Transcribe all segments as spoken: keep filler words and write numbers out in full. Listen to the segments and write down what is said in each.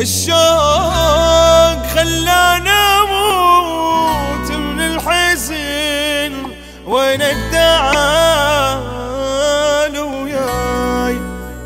الشوق خلاني اموت من الحزن وين التعال وياي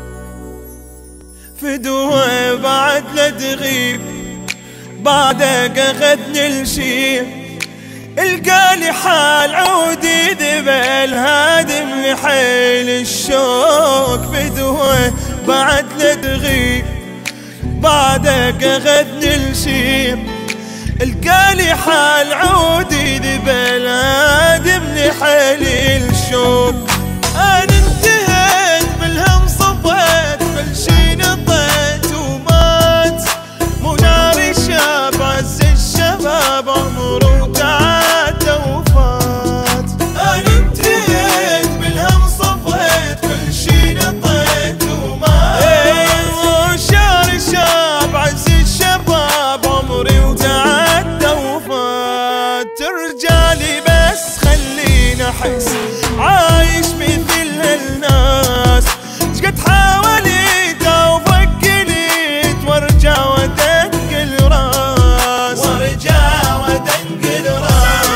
فدوه بعد لا تغيب بعدك اخذني الشيب القالي حال عودي ذبل هادم لحيل الشوق فدوه بعد لا تغيب بعدك اخذني الشيب القالي حال عودي ذبل هادم لحيل الشوق انا انتهيت بالهم صفيت بالشي نطيت ومات مو ناري شاب عز الشباب عمره وتعدى وفات انا انتهيت بالهم صفيت بالشي نطيت ومات ايوه شاري شاب عز الشباب عمري وتعدى وفات رجالي بس خليني احس عايش مثل هالناس شقد حاولت وفكلت وارجع وادنقل راس وارجع وادنقل راس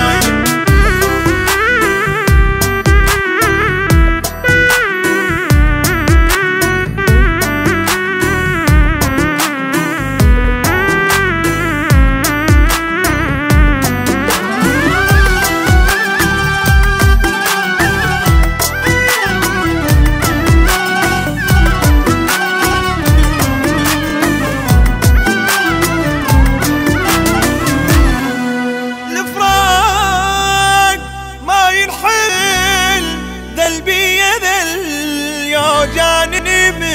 جانني من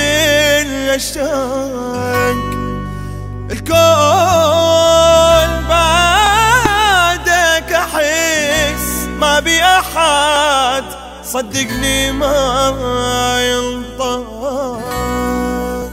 الاشتاق الكون بعدك احس ما بي احد صدقني ما ينطق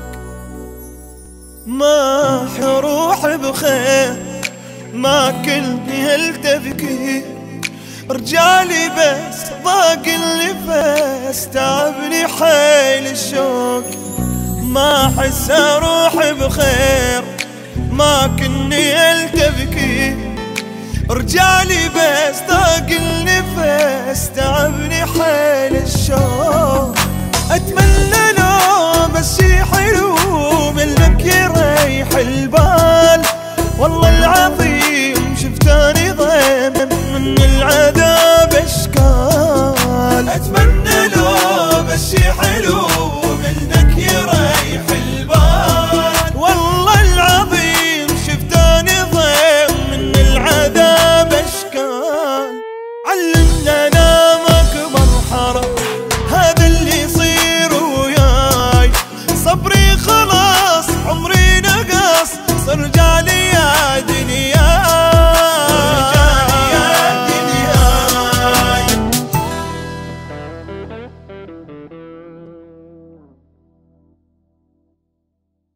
ما حروح بخير ما كلني هالتفكير رجالي بس ضاق النفس تعبني حيل الشوق ما احس اروح بخير ما كني التفكير رجالي بس ضاق النفس تعبني حيل الشوق اتمنى